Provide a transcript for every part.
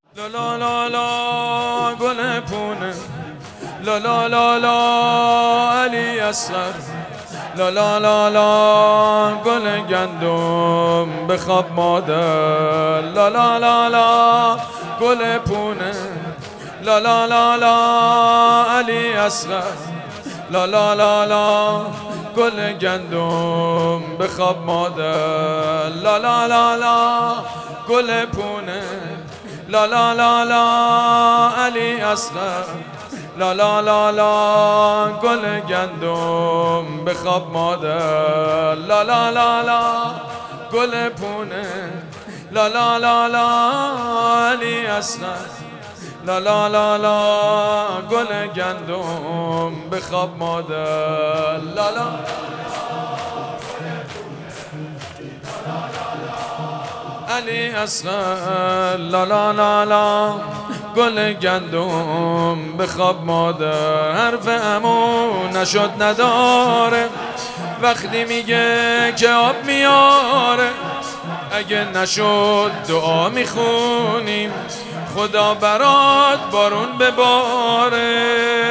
لا لا لا لا گل پونه، لا لا لا لا علی اصغر، لا لا لا لا گل گندم بخواب مادر، لا لا لا لا گل پونه، لا لا لا لا علی اصغر، لا لا لا لا گل گندم بخواب مادر، لا لا لا لا گل پونه، لا لا لا لا علی اصغر، لا لا لا لا گل گندم بخواب مادر، لا لا لا لا گل پونه، لا لا لا لا علی اصغر، لا لا لا لا گل گندم بخواب مادر، لا لا علی اصغر، لا لا لا لا گل گندم بخواب مادر. حرف عمو نشد نداره وقتی میگه که آب میاره، اگه نشد دعا میخونیم خدا برات بارون بباره،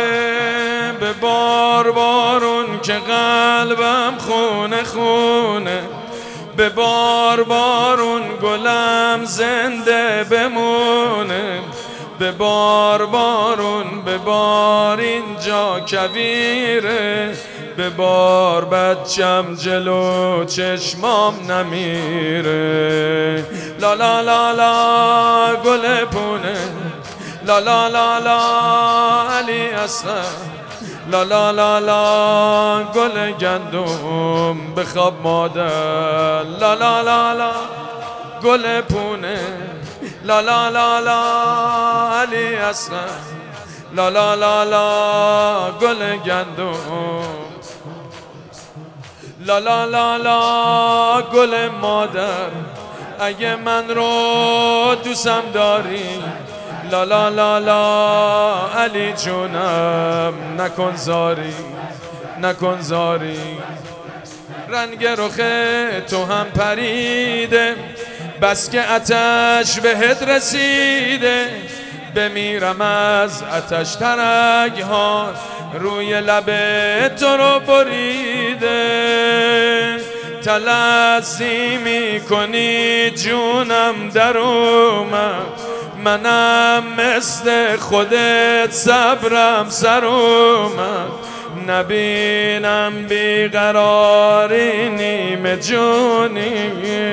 ببار بارون که قلبم خونه خونه، ببار بارون گلم زنده بمونه، ببار بارون ببار اینجا کویره، ببار بچم جلو چشمام نمیره، لا لا لا لا گل پونه، لا لا لا لا علی اصغر، لا لا لا لا گل گندم بخواب مادر، لا لا لا لا گل پونه، لا لا لا لا علی اصغر، لا لا لا لا گل گندم، لا لا لا لا گل مادر. اگه من رو دوستم داری، لا لا لا لا علی جونم نکن زاری، نکن زاری. رنگ رخ تو هم پریده بس که آتش بهت رسیده، بمیرم از آتش ترک ها روی لب تو رو بریده، تلذی میکنی جونم در اومد، منم مثل خودت صبرم سر اومد، نبینم بیقراری نیمه جونی،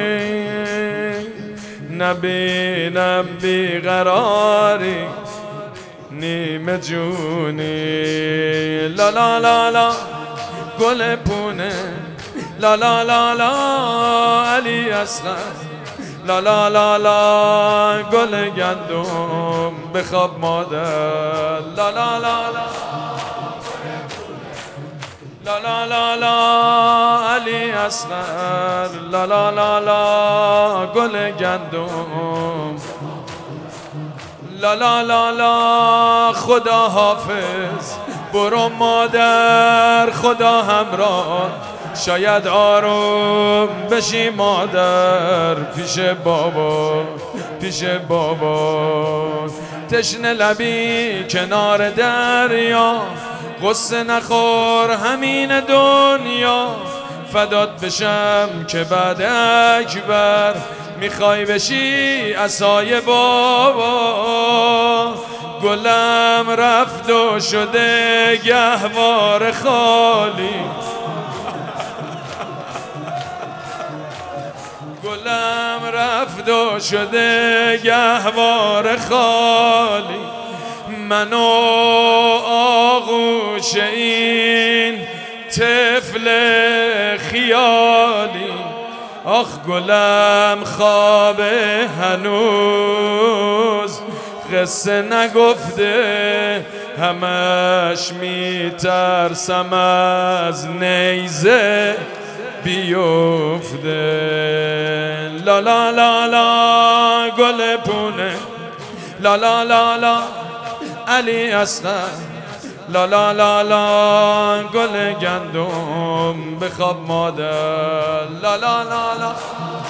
نبینم بیقراری نیمه جونی، لا لا لا لا گل پونه، لا لا لا لا علی اصغر، لا لا لا لا گل گندم بخواب مادر، لا لا لا لا لا لا لا لا علی اصغر، لا لا لا لا گل گندم، لا لا لا لا خدا حافظ، برو مادر خدا همراه، شاید آروم بشی مادر پیش بابا، پیش بابا. تشنه لبی کنار دریا، قصه نخور همین دنیا، فدات بشم که بعد اکبر میخوای بشی عصای بابا، گلم رفت و شده گهوار خالی، گلم رفت و شده گهوار خالی، منو آغوش این طفل خیالی، آخ گلم خواب هنوز قصه نگفته، همش میترسم از نیزه بیفته، لا لا لا لا گل پونه، لا لا لا لا علی اصغر، لا لا لا لا گل گندم بخواب مادر، لا لا لا لا